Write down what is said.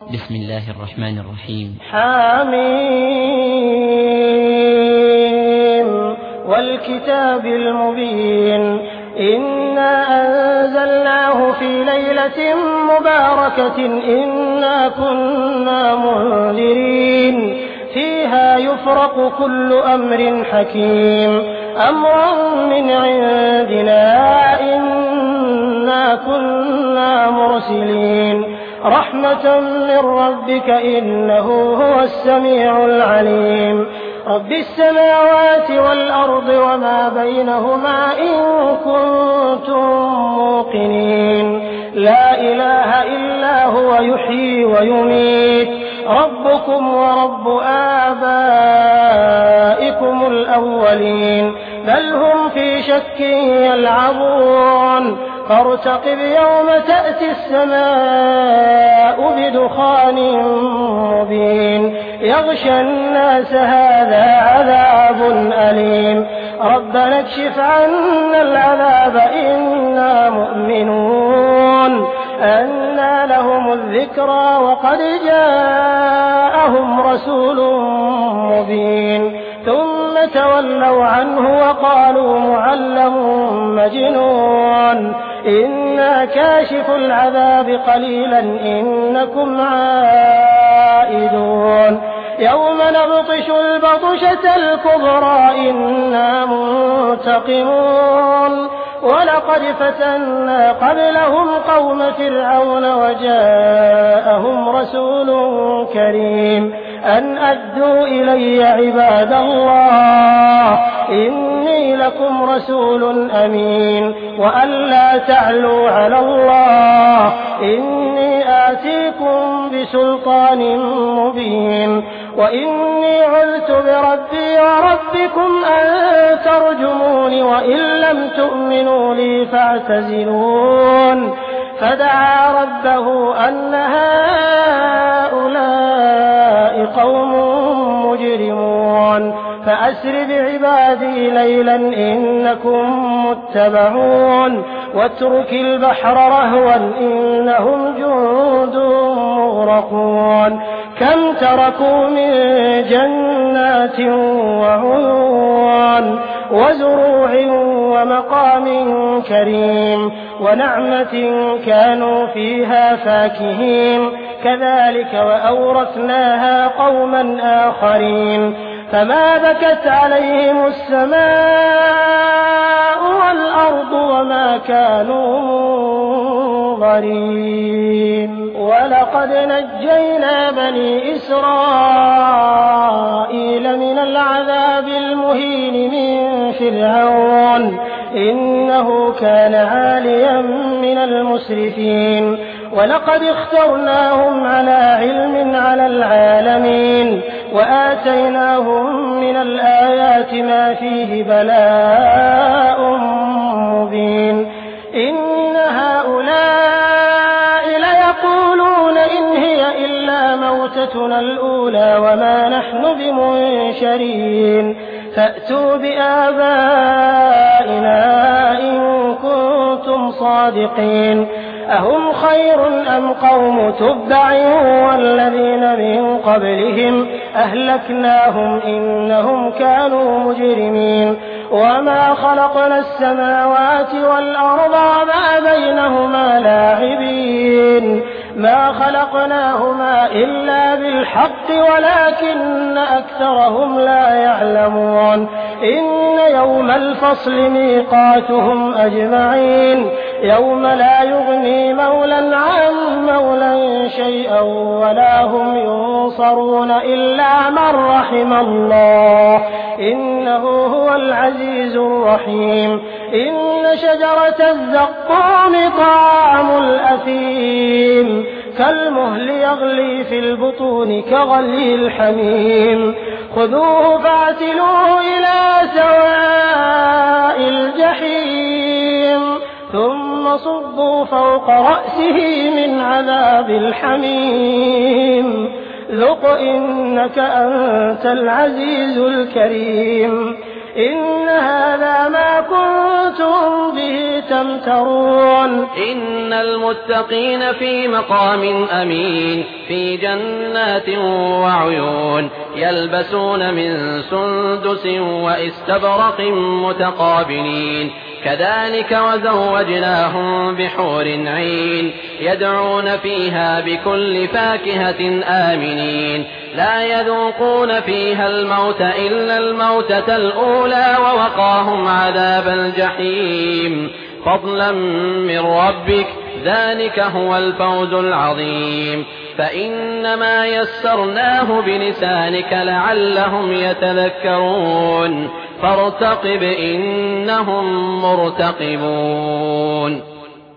بسم الله الرحمن الرحيم. حميم والكتاب المبين إنا أنزلناه في ليلة مباركة إنا كنا منذرين فيها يفرق كل أمر حكيم أمرا من عندنا إنا كنا مرسلين رحمة من ربك إنه هو السميع العليم رب السماوات والأرض وما بينهما إن كنتم موقنين لا إله إلا هو يحيي ويميت ربكم ورب آبائكم الأولين بل هم في شك يلعبون فارتقب يوم تأتي السماء بدخان مبين يغشى الناس هذا عذاب أليم ربنا اكشف عنا العذاب إنا مؤمنون أنى لهم الذكرى وقد جاءهم رسول مبين ثم تولوا عنه وقالوا معلم مجنون إنا كاشف العذاب قليلا إنكم عائدون يوم نبطش البطشة الكبرى إنا منتقمون ولقد فتنا قبلهم قوم فرعون وجاءهم رسول كريم أن أدوا إلي عباد الله إني لكم رسول أمين وأن لا تعلوا على الله إني آتيكم بسلطان مبين وإني عذت بربي وربكم أن ترجمون وإن لم تؤمنوا لي فاعتزلون فدعا ربه أن هؤلاء قوم مجرمون فأسر بعبادي ليلا إنكم متبعون واترك البحر رهوا إنهم جند مغرقون كم تركوا من جنات وعيون وزروع ومقام كريم ونعمة كانوا فيها فاكهين كذلك وأورثناها قوما آخرين فما بكت عليهم السماء والأرض وما كانوا منظرين ولقد نجينا بني إسرائيل من العذاب المهين من فرعون إنه كان عاليا من المسرفين ولقد اخترناهم على علم على العالمين وآتيناهم من الآيات ما فيه بلاء مبين إن هؤلاء ليقولون إن هي إلا موتتنا الأولى وما نحن بمنشرين فأتوا بآبائنا إن كنتم صادقين أهم خير أم قوم تبع والذين من قبلهم أهلكناهم إنهم كانوا مجرمين وما خلقنا السماوات والأرض وما بينهما لاعبين ما خلقناهما إلا بالحق ولكن أكثرهم لا يعلمون إن يوم الفصل ميقاتهم أجمعين يوم لا يغني مولى عن مولى شيئا ولا هم ينصرون إلا من رحم الله إنه هو العزيز الرحيم إن شجرة الزقوم طعام الأثيم كالمهل يغلي في البطون كغلي الحميم خذوه فاعتلوه إلى سواء الجحيم ثم صبوا فوق رأسه من عذاب الحميم ذق إنك أنت العزيز الكريم إن هذا ما كنتم به تمترون إن المتقين في مقام أمين في جنات وعيون يلبسون من سندس وإستبرق متقابلين كذلك وزوجناهم بحور عين يدعون فيها بكل فاكهة آمنين لا يذوقون فيها الموت إلا الموتة الأولى ووقاهم عذاب الجحيم فضلا من ربك ذلك هو الفوز العظيم فإنما يسرناه بلسانك لعلهم يتذكرون فارتقب إنهم مرتقبون